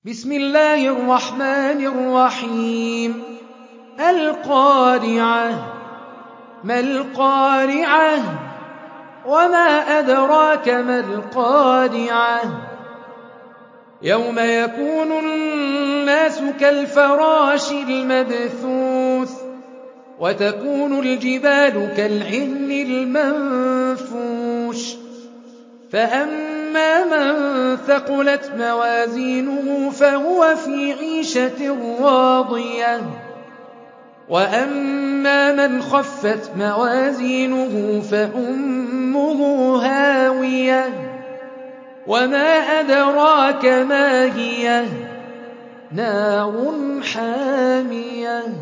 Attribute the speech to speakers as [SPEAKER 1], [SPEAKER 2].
[SPEAKER 1] بسم الله الرحمن الرحيم القارعة ما القارعة وما أدراك ما القارعة يوم يكون الناس كالفراش المبثوث وتكون الجبال كالعهن المنفوش فأما من ثقلت موازينه فهو في عيشة راضية وأما من خفت موازينه فأمه هاوية وما أدراك ما هي نار حامية